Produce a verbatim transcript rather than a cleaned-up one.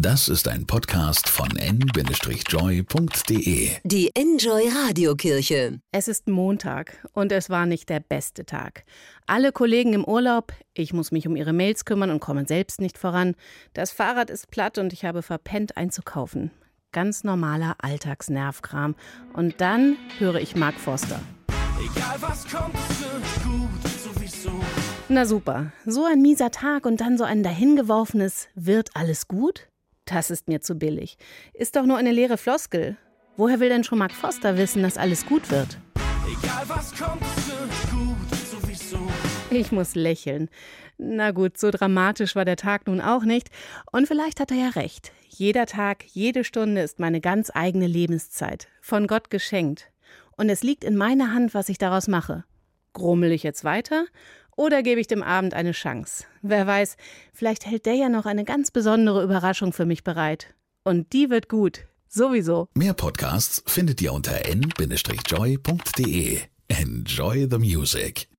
Das ist ein Podcast von en Bindestrich joy punkt de. Die Enjoy Radiokirche. Es ist Montag und es war nicht der beste Tag. Alle Kollegen im Urlaub, ich muss mich um ihre Mails kümmern und komme selbst nicht voran. Das Fahrrad ist platt und ich habe verpennt einzukaufen. Ganz normaler Alltagsnervkram. Und dann höre ich Mark Forster. Egal was kommt, es wird gut, sowieso. Na super, so ein mieser Tag und dann so ein dahingeworfenes "Wird alles gut"? Das ist mir zu billig. Ist doch nur eine leere Floskel. Woher will denn schon Mark Forster wissen, dass alles gut wird? Egal was kommt, es wird gut, sowieso. Ich muss lächeln. Na gut, so dramatisch war der Tag nun auch nicht. Und vielleicht hat er ja recht. Jeder Tag, jede Stunde ist meine ganz eigene Lebenszeit. Von Gott geschenkt. Und es liegt in meiner Hand, was ich daraus mache. Grummel ich jetzt weiter? Oder gebe ich dem Abend eine Chance? Wer weiß, vielleicht hält der ja noch eine ganz besondere Überraschung für mich bereit. Und die wird gut. Sowieso. Mehr Podcasts findet ihr unter en Bindestrich joy punkt de. Enjoy the music.